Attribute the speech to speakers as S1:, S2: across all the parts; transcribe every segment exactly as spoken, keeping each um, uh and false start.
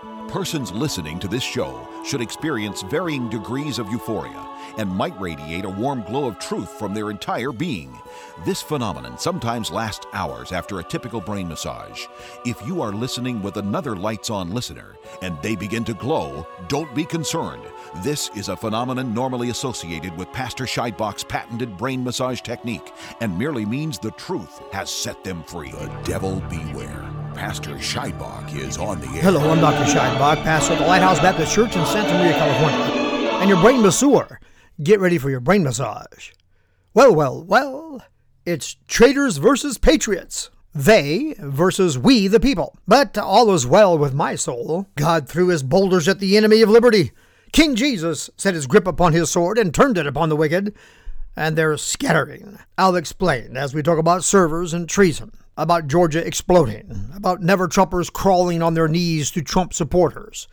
S1: Persons listening to this show should experience varying degrees of euphoria and might radiate a warm glow of truth from their entire being. This phenomenon sometimes lasts hours after a typical brain massage. If you are listening with another lights-on listener and they begin to glow, don't be concerned. This is a phenomenon normally associated with Pastor Scheidbach's patented brain massage technique and merely means the truth has set them free. The devil beware. Pastor Scheidbach is on the air.
S2: Hello, I'm Doctor Scheidbach, pastor of the Lighthouse Baptist Church in Santa Maria, California, and your brain masseur. Get ready for your brain massage. Well, well, well, it's traitors versus patriots. They versus we, the people. But all is well with my soul. God threw his boulders at the enemy of liberty. King Jesus set his grip upon his sword and turned it upon the wicked, and they're scattering. I'll explain as we talk about servers and treason, about Georgia exploding, about never-Trumpers crawling on their knees to Trump supporters.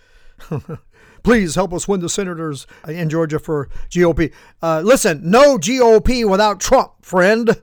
S2: Please help us win the senators in Georgia for G O P. Uh, listen, no G O P without Trump, friend.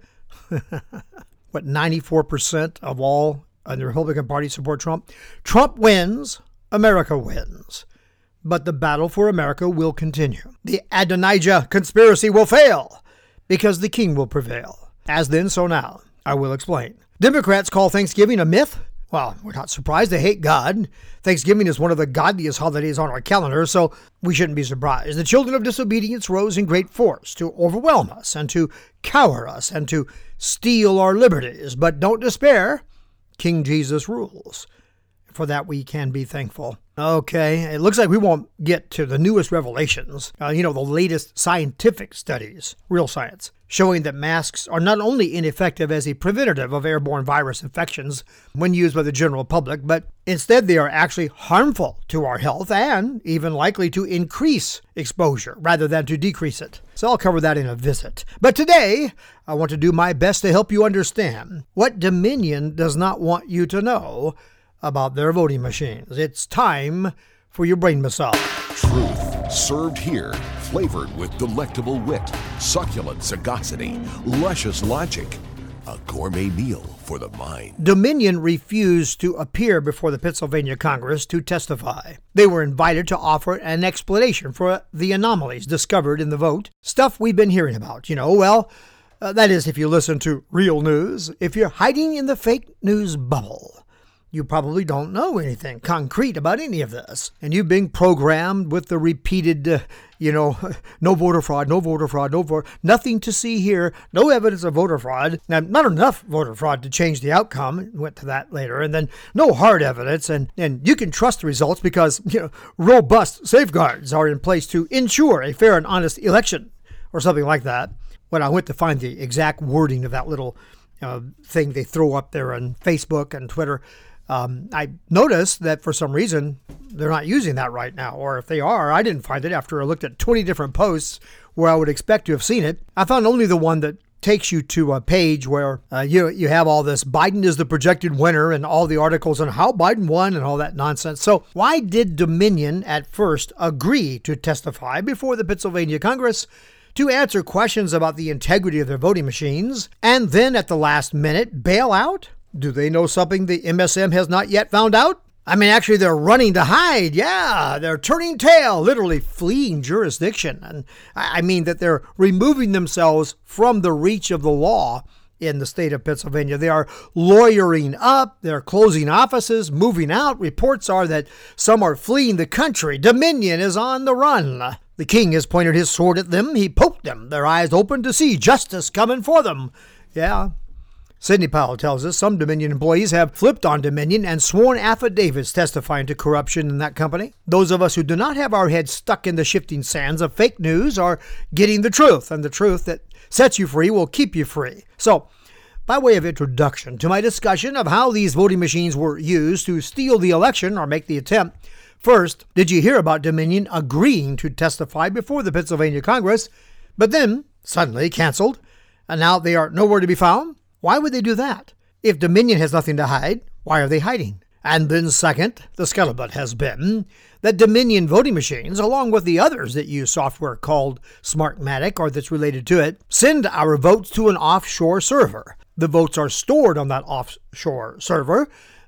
S2: What, ninety-four percent of all in the Republican Party support Trump? Trump wins, America wins. But the battle for America will continue. The Adonijah conspiracy will fail because the king will prevail. As then, so now. I will explain. Democrats call Thanksgiving a myth. Well, we're not surprised. They hate God. Thanksgiving is one of the godliest holidays on our calendar, so we shouldn't be surprised. The children of disobedience rose in great force to overwhelm us and to cower us and to steal our liberties. But don't despair. King Jesus rules. For that, we can be thankful. Okay, it looks like we won't get to the newest revelations, uh, you know, the latest scientific studies, real science, showing that masks are not only ineffective as a preventative of airborne virus infections when used by the general public, but instead they are actually harmful to our health and even likely to increase exposure rather than to decrease it. So I'll cover that in a visit. But today, I want to do my best to help you understand what Dominion does not want you to know about their voting machines. It's time for your brain massage.
S1: Truth served here, flavored with delectable wit, succulent sagacity, luscious logic. A gourmet meal for the mind.
S2: Dominion refused to appear before the Pennsylvania Congress to testify. They were invited to offer an explanation for the anomalies discovered in the vote. Stuff we've been hearing about, you know, well, uh, that is if you listen to real news. If you're hiding in the fake news bubble, you probably don't know anything concrete about any of this. And you've been programmed with the repeated, uh, you know, no voter fraud, no voter fraud, no voter, nothing to see here, no evidence of voter fraud. Now, not enough voter fraud to change the outcome. Went to that later. And then no hard evidence. And, and you can trust the results because, you know, robust safeguards are in place to ensure a fair and honest election or something like that. When I went to find the exact wording of that little uh, thing they throw up there on Facebook and Twitter, Um, I noticed that for some reason they're not using that right now, or if they are, I didn't find it after I looked at twenty different posts where I would expect to have seen it. I found only the one that takes you to a page where uh, you you have all this Biden is the projected winner and all the articles on how Biden won and all that nonsense. So why did Dominion at first agree to testify before the Pennsylvania Congress to answer questions about the integrity of their voting machines and then at the last minute bail out? Do they know something the M S M has not yet found out? I mean, actually, they're running to hide. Yeah, they're turning tail, literally fleeing jurisdiction. And I mean that they're removing themselves from the reach of the law in the state of Pennsylvania. They are lawyering up. They're closing offices, moving out. Reports are that some are fleeing the country. Dominion is on the run. The king has pointed his sword at them. He poked them. Their eyes open to see justice coming for them. Yeah. Sidney Powell tells us some Dominion employees have flipped on Dominion and sworn affidavits testifying to corruption in that company. Those of us who do not have our heads stuck in the shifting sands of fake news are getting the truth, and the truth that sets you free will keep you free. So, by way of introduction to my discussion of how these voting machines were used to steal the election or make the attempt, first, did you hear about Dominion agreeing to testify before the Pennsylvania Congress, but then suddenly canceled, and now they are nowhere to be found? Why would they do that? If Dominion has nothing to hide, why are they hiding? And then second, the scuttlebutt has been that Dominion voting machines, along with the others that use software called Smartmatic or that's related to it, send our votes to an offshore server. The votes are stored on that offshore server,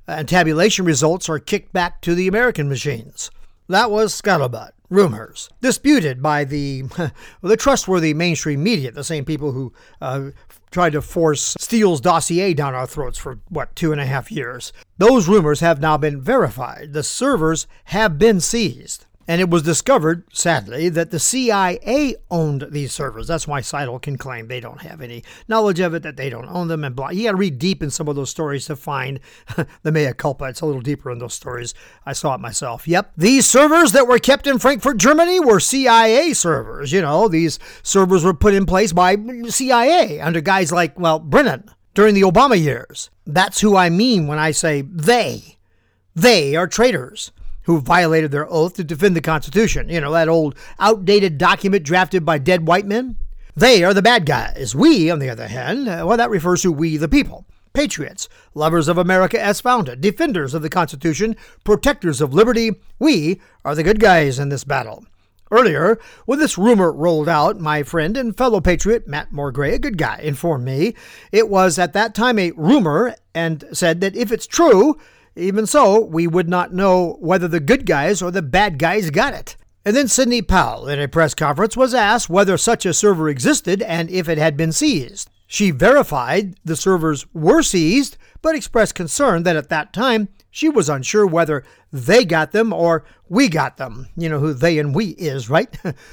S2: and tabulation results are kicked back to the American machines. That was scuttlebutt, rumors, disputed by the the trustworthy mainstream media, the same people who uh, tried to force Steele's dossier down our throats for, what, two and a half years. Those rumors have now been verified. The servers have been seized. And it was discovered, sadly, that the C I A owned these servers. That's why Seidel can claim they don't have any knowledge of it, that they don't own them, and blah. You got to read deep in some of those stories to find the mea culpa. It's a little deeper in those stories. I saw it myself. Yep. These servers that were kept in Frankfurt, Germany were C I A servers. You know, these servers were put in place by C I A under guys like, well, Brennan during the Obama years. That's who I mean when I say they. They are traitors who violated their oath to defend the Constitution. You know, that old outdated document drafted by dead white men. They are the bad guys. We, on the other hand, uh, well, that refers to we the people. Patriots, lovers of America as founded, defenders of the Constitution, protectors of liberty. We are the good guys in this battle. Earlier, when this rumor rolled out, my friend and fellow patriot Matt Morgray, a good guy, informed me it was at that time a rumor and said that if it's true, even so, we would not know whether the good guys or the bad guys got it. And then Sidney Powell, in a press conference, was asked whether such a server existed and if it had been seized. She verified the servers were seized, but expressed concern that at that time she was unsure whether they got them or we got them. You know who they and we is, right?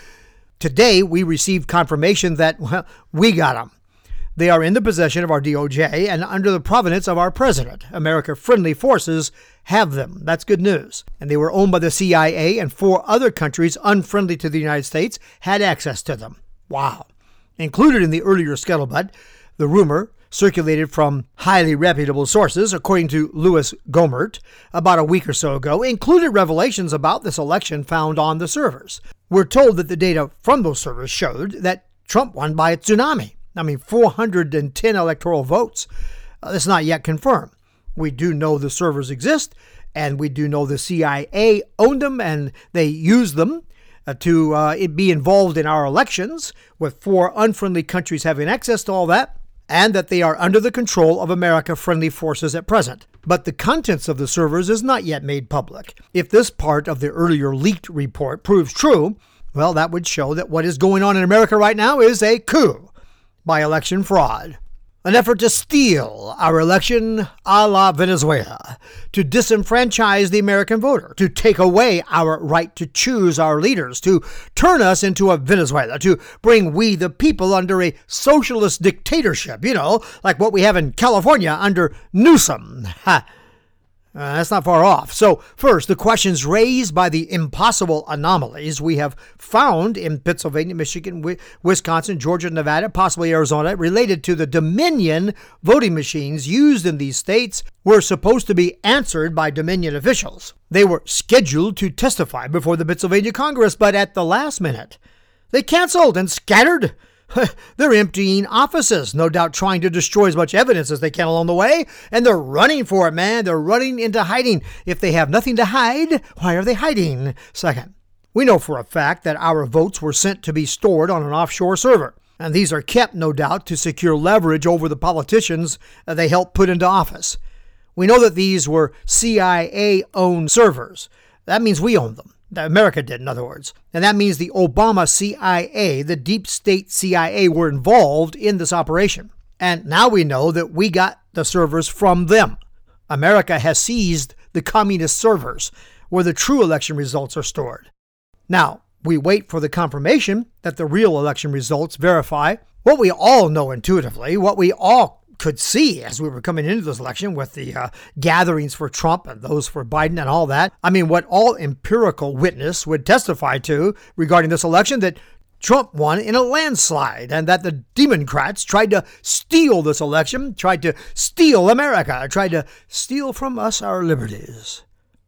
S2: Today, we received confirmation that, well, we got them. They are in the possession of our D O J and under the providence of our president. America-friendly forces have them. That's good news. And they were owned by the C I A, and four other countries unfriendly to the United States had access to them. Wow. Included in the earlier scuttlebutt, the rumor circulated from highly reputable sources, according to Louis Gohmert, about a week or so ago, included revelations about this election found on the servers. We're told that the data from those servers showed that Trump won by a tsunami. I mean, four hundred ten electoral votes. Uh, that's not yet confirmed. We do know the servers exist, and we do know the C I A owned them, and they used them uh, to uh, be involved in our elections, with four unfriendly countries having access to all that, and that they are under the control of America-friendly forces at present. But the contents of the servers is not yet made public. If this part of the earlier leaked report proves true, well, that would show that what is going on in America right now is a coup by election fraud. An effort to steal our election a la Venezuela, to disenfranchise the American voter, to take away our right to choose our leaders, to turn us into a Venezuela, to bring we the people under a socialist dictatorship, you know, like what we have in California under Newsom. Ha. Uh, that's not far off. So first, the questions raised by the impossible anomalies we have found in Pennsylvania, Michigan, Wisconsin, Georgia, Nevada, possibly Arizona, related to the Dominion voting machines used in these states were supposed to be answered by Dominion officials. They were scheduled to testify before the Pennsylvania Congress, but at the last minute, they canceled and scattered. They're emptying offices, no doubt trying to destroy as much evidence as they can along the way, and they're running for it, man. They're running into hiding. If they have nothing to hide, why are they hiding? Second, we know for a fact that our votes were sent to be stored on an offshore server, and these are kept, no doubt, to secure leverage over the politicians they helped put into office. We know that these were C I A-owned servers. That means we own them. America did, in other words. And that means the Obama C I A, the deep state C I A, were involved in this operation. And now we know that we got the servers from them. America has seized the communist servers where the true election results are stored. Now, we wait for the confirmation that the real election results verify what we all know intuitively, what we all could see as we were coming into this election with the uh, gatherings for Trump and those for Biden and all that. I mean, what all empirical witness would testify to regarding this election, that Trump won in a landslide and that the Democrats tried to steal this election, tried to steal America, tried to steal from us our liberties.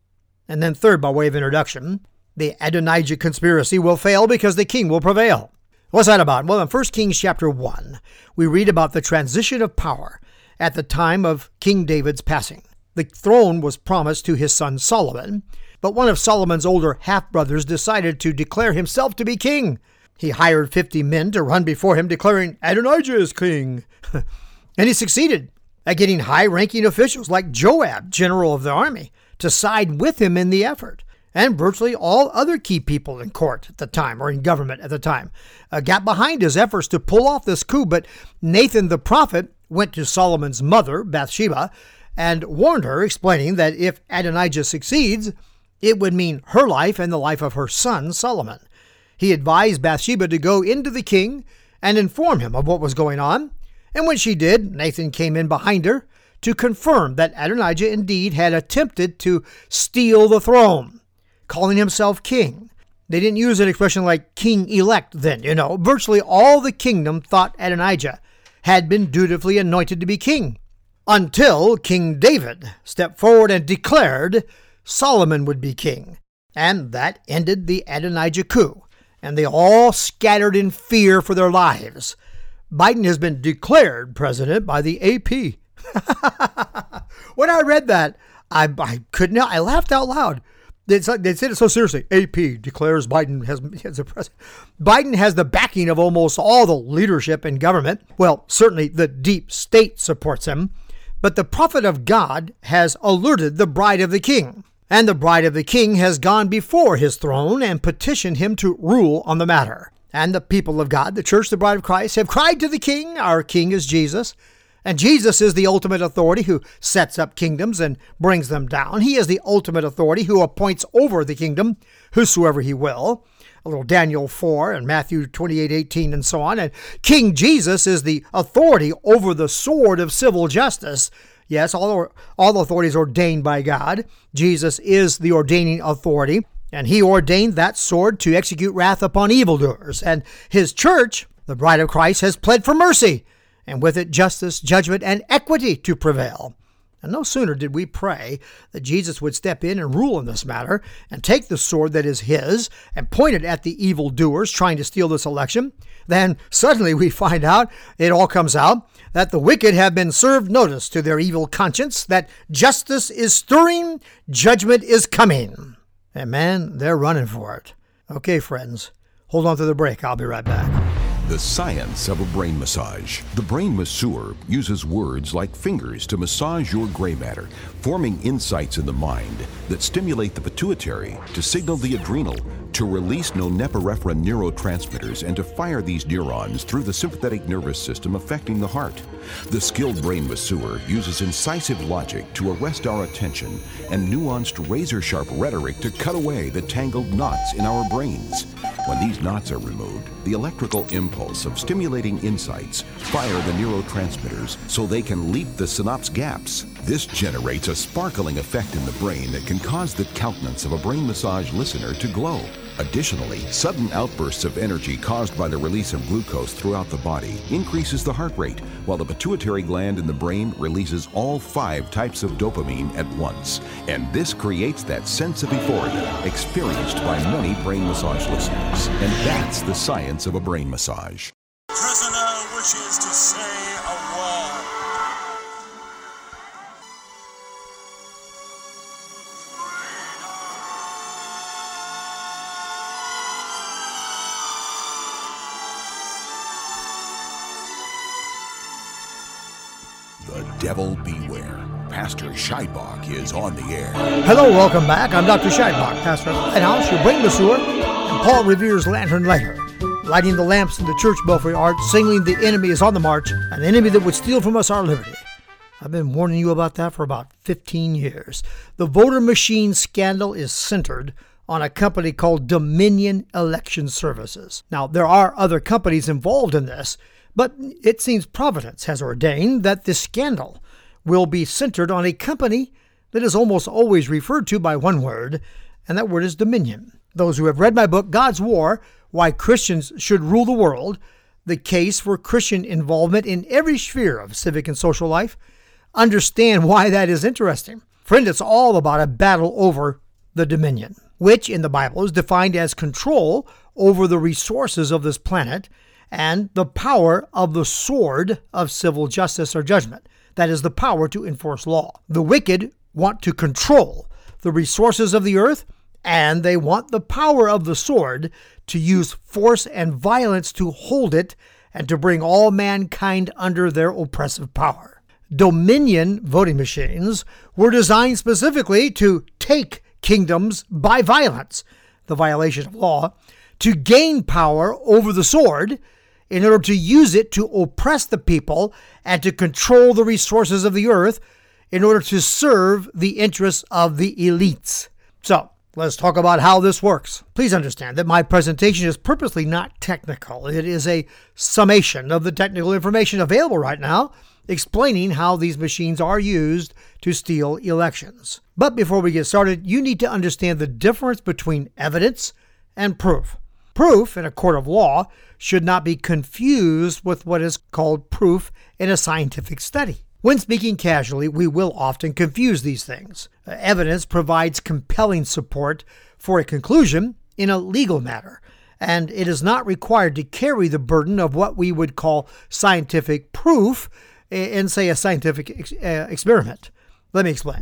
S2: And then third, by way of introduction, the Adonijah conspiracy will fail because the king will prevail. What's that about? Well, in First Kings chapter one, we read about the transition of power at the time of King David's passing. The throne was promised to his son Solomon, but one of Solomon's older half-brothers decided to declare himself to be king. He hired fifty men to run before him, declaring, "Adonijah is king." And he succeeded. at getting high-ranking officials like Joab, general of the army, to side with him in the effort, and virtually all other key people in court at the time, or in government at the time, uh, got behind his efforts to pull off this coup. But Nathan the prophet went to Solomon's mother, Bathsheba, and warned her, explaining that if Adonijah succeeds, it would mean her life and the life of her son, Solomon. He advised Bathsheba to go into the king and inform him of what was going on, and when she did, Nathan came in behind her to confirm that Adonijah indeed had attempted to steal the throne, calling himself king. They didn't use an expression like king-elect then, you know. Virtually all the kingdom thought Adonijah had been dutifully anointed to be king, until King David stepped forward and declared Solomon would be king. And that ended the Adonijah coup, and they all scattered in fear for their lives. Biden has been declared president by the A P. When I read that, I, I couldn't, I laughed out loud. It's like, they said it so seriously. A P declares Biden has, has a president. Biden has the backing of almost all the leadership in government. Well, certainly the deep state supports him. But the prophet of God has alerted the bride of the king. And the bride of the king has gone before his throne and petitioned him to rule on the matter. And the people of God, the church, the bride of Christ, have cried to the king. Our king is Jesus. And Jesus is the ultimate authority who sets up kingdoms and brings them down. He is the ultimate authority who appoints over the kingdom whosoever he will. A little Daniel four and Matthew twenty-eight eighteen and so on. And King Jesus is the authority over the sword of civil justice. Yes, all, all authority is ordained by God. Jesus is the ordaining authority, and he ordained that sword to execute wrath upon evildoers. And his church, the bride of Christ, has pled for mercy, and with it justice, judgment, and equity to prevail. And no sooner did we pray that Jesus would step in and rule in this matter and take the sword that is his and point it at the evildoers trying to steal this election, then suddenly we find out, it all comes out, that the wicked have been served notice to their evil conscience, that justice is stirring, judgment is coming. And man, they're running for it. Okay, friends, hold on to the break. I'll be right back.
S1: The science of a brain massage. The brain masseur uses words like fingers to massage your gray matter, forming insights in the mind that stimulate the pituitary to signal the adrenal to release norepinephrine neurotransmitters and to fire these neurons through the sympathetic nervous system affecting the heart. The skilled brain masseur uses incisive logic to arrest our attention and nuanced razor-sharp rhetoric to cut away the tangled knots in our brains. When these knots are removed, the electrical impulse of stimulating insights fire the neurotransmitters so they can leap the synapse gaps. This generates a sparkling effect in the brain that can cause the countenance of a brain massage listener to glow. Additionally, sudden outbursts of energy caused by the release of glucose throughout the body increases the heart rate, while the pituitary gland in the brain releases all five types of dopamine at once. And this creates that sense of euphoria experienced by many brain massage listeners. And that's the science of a brain massage.
S3: Prisoner wishes to say a word.
S1: The devil beware. Pastor Scheidbach is on the air.
S2: Hello, welcome back. I'm Doctor Scheidbach, pastor of the Lighthouse, your brain masseur, and Paul Revere's lantern lighter, lighting the lamps in the church belfry arch, signaling the enemy is on the march, an enemy that would steal from us our liberty. I've been warning you about that for about fifteen years. The voter machine scandal is centered on a company called Dominion Election Services. Now, there are other companies involved in this, but it seems Providence has ordained that this scandal will be centered on a company that is almost always referred to by one word, and that word is Dominion. Those who have read my book, God's War, Why Christians Should Rule the World, the case for Christian involvement in every sphere of civic and social life, understand why that is interesting. Friend, it's all about a battle over the dominion, which in the Bible is defined as control over the resources of this planet and the power of the sword of civil justice or judgment. That is the power to enforce law. The wicked want to control the resources of the earth, and they want the power of the sword to use force and violence to hold it and to bring all mankind under their oppressive power. Dominion voting machines were designed specifically to take kingdoms by violence, the violation of law, to gain power over the sword in order to use it to oppress the people and to control the resources of the earth in order to serve the interests of the elites. So, let's talk about how this works. Please understand that my presentation is purposely not technical. It is a summation of the technical information available right now, explaining how these machines are used to steal elections. But before we get started, you need to understand the difference between evidence and proof. Proof in a court of law should not be confused with what is called proof in a scientific study. When speaking casually, we will often confuse these things. Evidence provides compelling support for a conclusion in a legal matter, and it is not required to carry the burden of what we would call scientific proof in, say, a scientific ex- uh, experiment. Let me explain.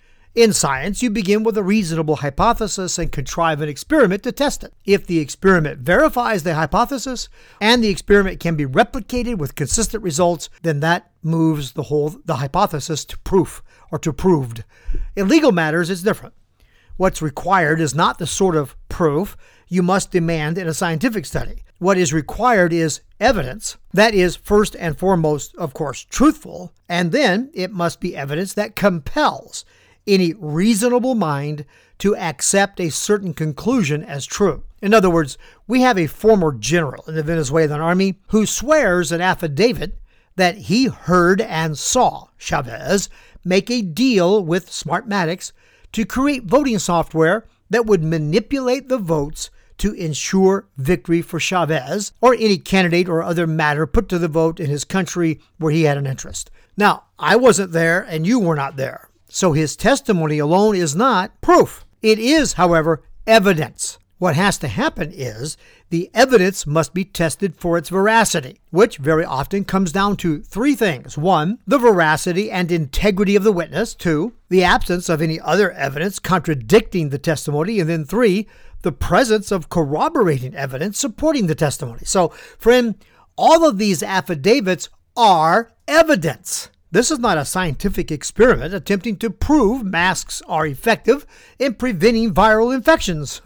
S2: In science, you begin with a reasonable hypothesis and contrive an experiment to test it. If the experiment verifies the hypothesis and the experiment can be replicated with consistent results, then that moves the whole the hypothesis to proof or to proved. In legal matters, it's different. What's required is not the sort of proof you must demand in a scientific study. What is required is evidence that is first and foremost, of course, truthful, and then it must be evidence that compels any reasonable mind to accept a certain conclusion as true. In other words, we have a former general in the Venezuelan army who swears an affidavit that he heard and saw Chavez make a deal with Smartmatics to create voting software that would manipulate the votes to ensure victory for Chavez or any candidate or other matter put to the vote in his country where he had an interest. Now, I wasn't there and you were not there. So his testimony alone is not proof. It is, however, evidence. What has to happen is the evidence must be tested for its veracity, which very often comes down to three things. One, the veracity and integrity of the witness. Two, the absence of any other evidence contradicting the testimony. And then three, the presence of corroborating evidence supporting the testimony. So, friend, all of these affidavits are evidence. This is not a scientific experiment attempting to prove masks are effective in preventing viral infections.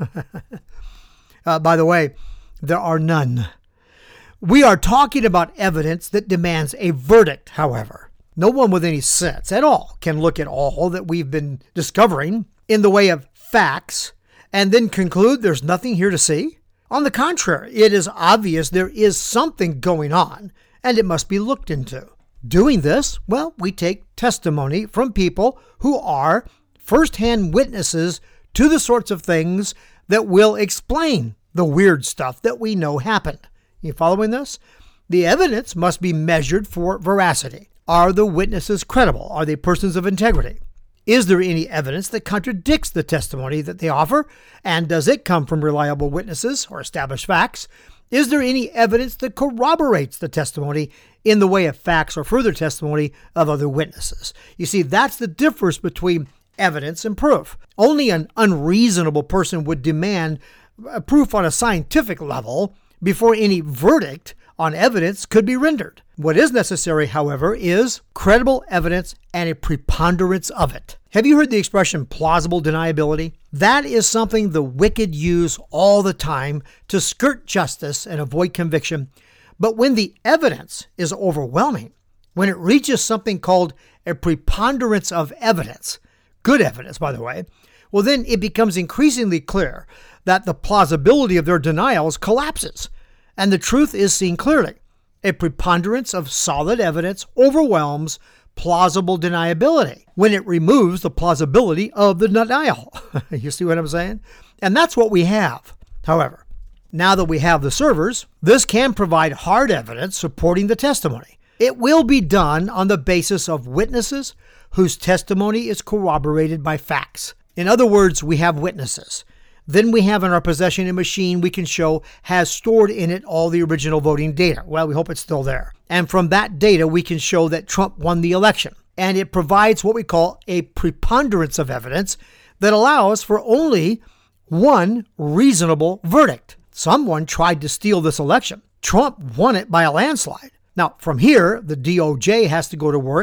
S2: uh, by the way, there are none. We are talking about evidence that demands a verdict, however. No one with any sense at all can look at all that we've been discovering in the way of facts and then conclude there's nothing here to see. On the contrary, it is obvious there is something going on and it must be looked into. Doing this, well, we take testimony from people who are firsthand witnesses to the sorts of things that will explain the weird stuff that we know happened. You following this? The evidence must be measured for veracity. Are the witnesses credible? Are they persons of integrity? Is there any evidence that contradicts the testimony that they offer? And does it come from reliable witnesses or established facts? Is there any evidence that corroborates the testimony in the way of facts or further testimony of other witnesses? You see, that's the difference between evidence and proof. Only an unreasonable person would demand a proof on a scientific level before any verdict on evidence could be rendered. What is necessary, however, is credible evidence and a preponderance of it. Have you heard the expression plausible deniability? That is something the wicked use all the time to skirt justice and avoid conviction. But when the evidence is overwhelming, when it reaches something called a preponderance of evidence, good evidence, by the way, well, then it becomes increasingly clear that the plausibility of their denials collapses, and the truth is seen clearly. A preponderance of solid evidence overwhelms plausible deniability when it removes the plausibility of the denial. You see what I'm saying? And that's what we have. However, now that we have the servers, this can provide hard evidence supporting the testimony. It will be done on the basis of witnesses whose testimony is corroborated by facts. In other words, we have witnesses. Then we have in our possession a machine we can show has stored in it all the original voting data. Well, we hope it's still there. And from that data, we can show that Trump won the election. And it provides what we call a preponderance of evidence that allows for only one reasonable verdict. Someone tried to steal this election. Trump won it by a landslide. Now, from here, the D O J has to go to work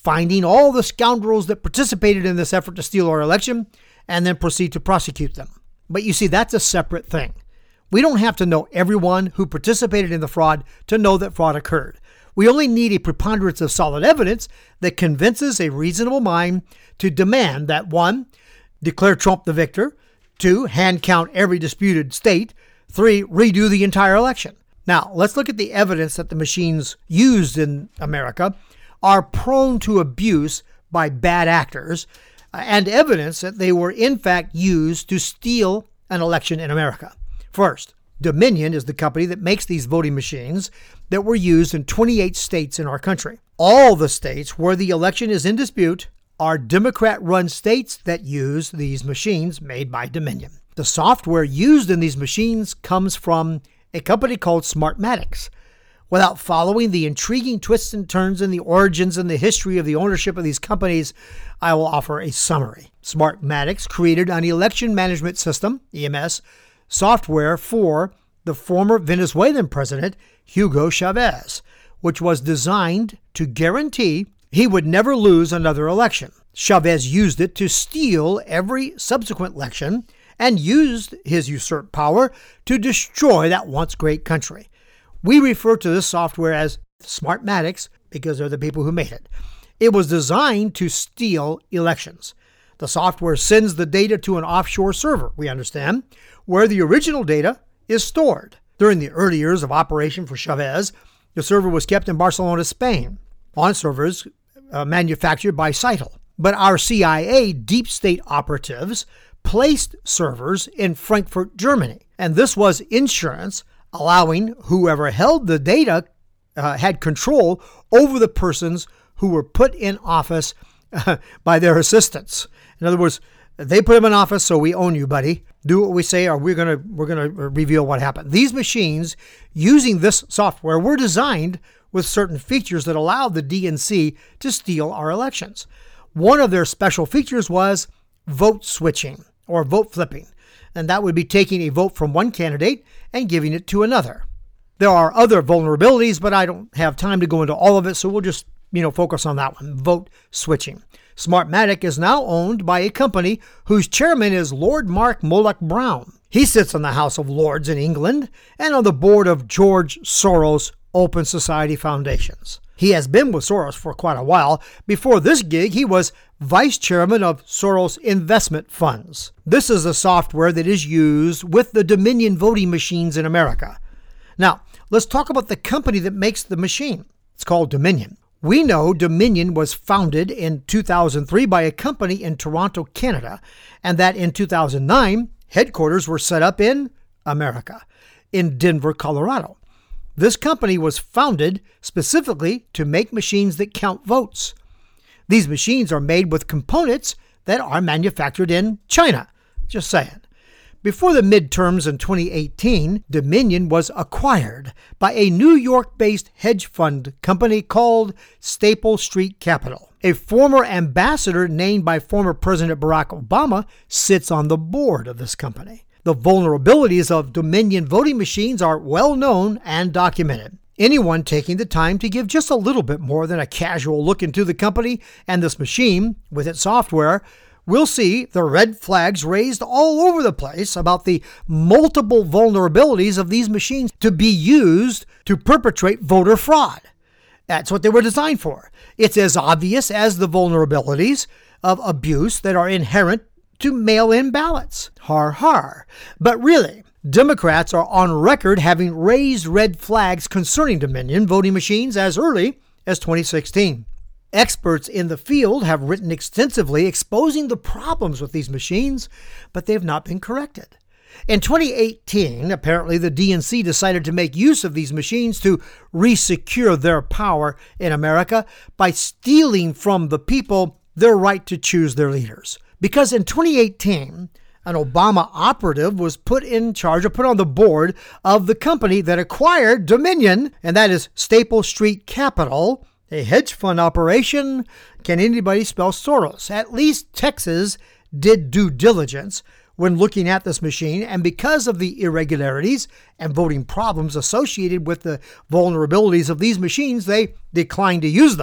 S2: finding all the scoundrels that participated in this effort to steal our election, and then proceed to prosecute them. But you see, that's a separate thing. We don't have to know everyone who participated in the fraud to know that fraud occurred. We only need a preponderance of solid evidence that convinces a reasonable mind to demand that, one, declare Trump the victor, two, hand count every disputed state, three, redo the entire election. Now, let's look at the evidence that the machines used in America are prone to abuse by bad actors, and evidence that they were in fact used to steal an election in America. First, Dominion is the company that makes these voting machines that were used in twenty-eight states in our country. All the states where the election is in dispute are Democrat-run states that use these machines made by Dominion. The software used in these machines comes from a company called Smartmatics. Without following the intriguing twists and turns in the origins and the history of the ownership of these companies, I will offer a summary. Smartmatics created an election management system, E M S, software for the former Venezuelan president, Hugo Chavez, which was designed to guarantee he would never lose another election. Chavez used it to steal every subsequent election and used his usurped power to destroy that once great country. We refer to this software as Smartmatics because they're the people who made it. It was designed to steal elections. The software sends the data to an offshore server, we understand, where the original data is stored. During the early years of operation for Chavez, the server was kept in Barcelona, Spain, on servers uh, manufactured by Cytel. But our C I A deep state operatives placed servers in Frankfurt, Germany, and this was insurance, allowing whoever held the data uh, had control over the persons who were put in office uh, by their assistants. In other words, they put them in office, so we own you, buddy. Do what we say, or we're gonna we're gonna reveal what happened. These machines, using this software, were designed with certain features that allowed the D N C to steal our elections. One of their special features was vote switching or vote flipping, and that would be taking a vote from one candidate and giving it to another. There are other vulnerabilities, but I don't have time to go into all of it, so we'll just, you know, focus on that one, vote switching. Smartmatic is now owned by a company whose chairman is Lord Mark Moloch Brown. He sits on the House of Lords in England and on the board of George Soros Open Society Foundations. He has been with Soros for quite a while. Before this gig, he was vice chairman of Soros Investment Funds. This is the software that is used with the Dominion voting machines in America. Now, let's talk about the company that makes the machine. It's called Dominion. We know Dominion was founded in two thousand three by a company in Toronto, Canada, and that in two thousand nine, headquarters were set up in America, in Denver, Colorado. This company was founded specifically to make machines that count votes. These machines are made with components that are manufactured in China. Just saying. Before the midterms in twenty eighteen, Dominion was acquired by a New York-based hedge fund company called Staple Street Capital. A former ambassador named by former President Barack Obama sits on the board of this company. The vulnerabilities of Dominion voting machines are well known and documented. Anyone taking the time to give just a little bit more than a casual look into the company and this machine with its software will see the red flags raised all over the place about the multiple vulnerabilities of these machines to be used to perpetrate voter fraud. That's what they were designed for. It's as obvious as the vulnerabilities of abuse that are inherent to mail-in ballots. Har har. But really, Democrats are on record having raised red flags concerning Dominion voting machines as early as twenty sixteen. Experts in the field have written extensively exposing the problems with these machines, but they have not been corrected. In twenty eighteen, apparently the D N C decided to make use of these machines to re-secure their power in America by stealing from the people their right to choose their leaders. Because in twenty eighteen, an Obama operative was put in charge or put on the board of the company that acquired Dominion, and that is Staple Street Capital, a hedge fund operation. Can anybody spell Soros? At least Texas did due diligence when looking at this machine, and because of the irregularities and voting problems associated with the vulnerabilities of these machines, they declined to use them.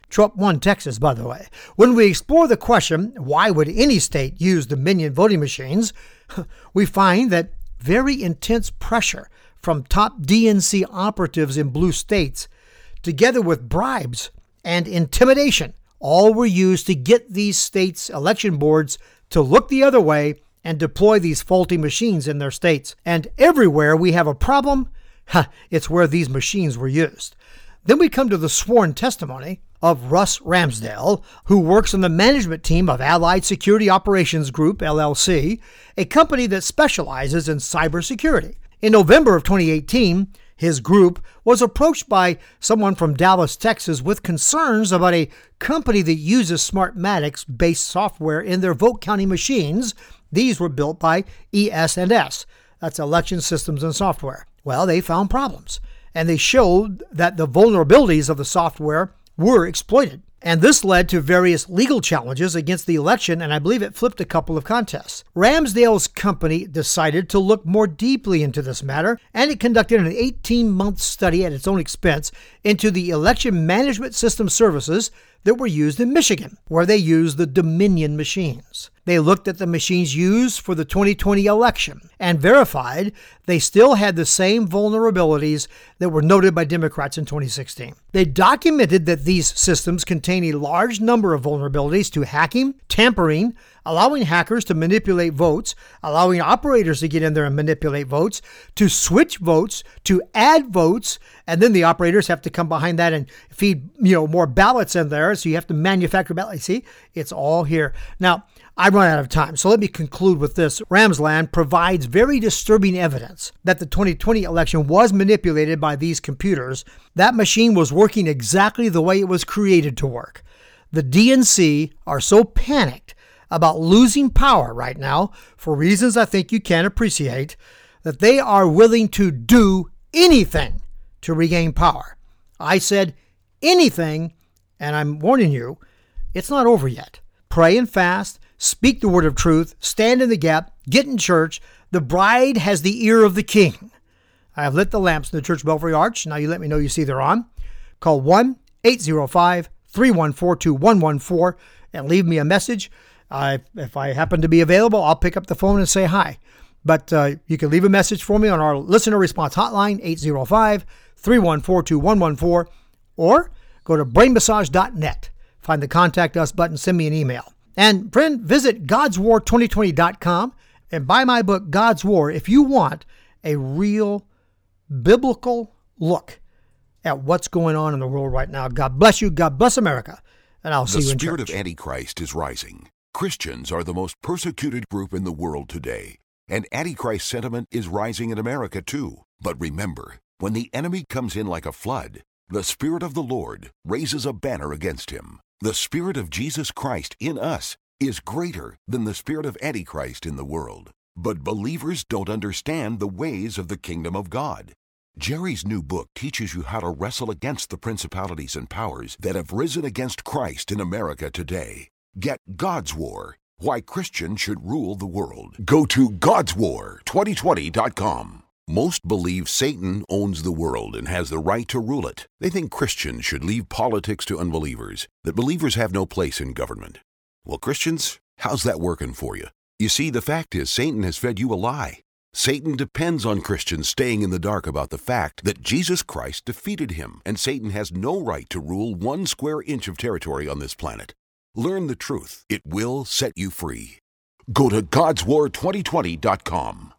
S2: Trump won Texas, by the way. When we explore the question, why would any state use Dominion voting machines, we find that very intense pressure from top D N C operatives in blue states, together with bribes and intimidation, all were used to get these states' election boards to look the other way and deploy these faulty machines in their states. And everywhere we have a problem, it's where these machines were used. Then we come to the sworn testimony of Russ Ramsdale, who works on the management team of Allied Security Operations Group, L L C, a company that specializes in cybersecurity. In November of twenty eighteen, his group was approached by someone from Dallas, Texas, with concerns about a company that uses Smartmatics-based software in their vote counting machines. These were built by E S and S. That's Election Systems and Software. Well, they found problems, and they showed that the vulnerabilities of the software were exploited. And this led to various legal challenges against the election, and I believe it flipped a couple of contests. Ramsdale's company decided to look more deeply into this matter, and it conducted an eighteen-month study at its own expense into the election management system services that were used in Michigan, where they used the Dominion machines. They looked at the machines used for the twenty twenty election and verified they still had the same vulnerabilities that were noted by Democrats in twenty sixteen. They documented that these systems contain a large number of vulnerabilities to hacking, tampering, allowing hackers to manipulate votes, allowing operators to get in there and manipulate votes, to switch votes, to add votes, and then the operators have to come behind that and feed, you know, more ballots in there. So you have to manufacture ballots. See, it's all here. Now, I run out of time, so let me conclude with this. Ramsland provides very disturbing evidence that the twenty twenty election was manipulated by these computers. That machine was working exactly the way it was created to work. The D N C are so panicked about losing power right now, for reasons I think you can appreciate, that they are willing to do anything to regain power. I said anything, and I'm warning you, it's not over yet. Pray and fast. Speak the word of truth, stand in the gap, get in church. The bride has the ear of the king. I have lit the lamps in the church belfry arch. Now you let me know you see they're on. Call one eight zero five, three one four, two one one four and leave me a message. Uh, if I happen to be available, I'll pick up the phone and say hi. But uh, you can leave a message for me on our listener response hotline, eight zero five, three one four, two one one four, or go to brain massage dot net. Find the Contact Us button, send me an email. And friend, visit gods war twenty twenty dot com and buy my book, God's War, if you want a real biblical look at what's going on in the world right now. God bless you. God bless America. And I'll see you in church.
S1: The spirit of Antichrist is rising. Christians are the most persecuted group in the world today. And Antichrist sentiment is rising in America too. But remember, when the enemy comes in like a flood, the Spirit of the Lord raises a banner against him. The Spirit of Jesus Christ in us is greater than the spirit of Antichrist in the world. But believers don't understand the ways of the kingdom of God. Jerry's new book teaches you how to wrestle against the principalities and powers that have risen against Christ in America today. Get God's War, Why Christians Should Rule the World. Go to gods war twenty twenty dot com. Most believe Satan owns the world and has the right to rule it. They think Christians should leave politics to unbelievers, that believers have no place in government. Well, Christians, how's that working for you? You see, the fact is Satan has fed you a lie. Satan depends on Christians staying in the dark about the fact that Jesus Christ defeated him, and Satan has no right to rule one square inch of territory on this planet. Learn the truth. It will set you free. Go to gods war twenty twenty dot com.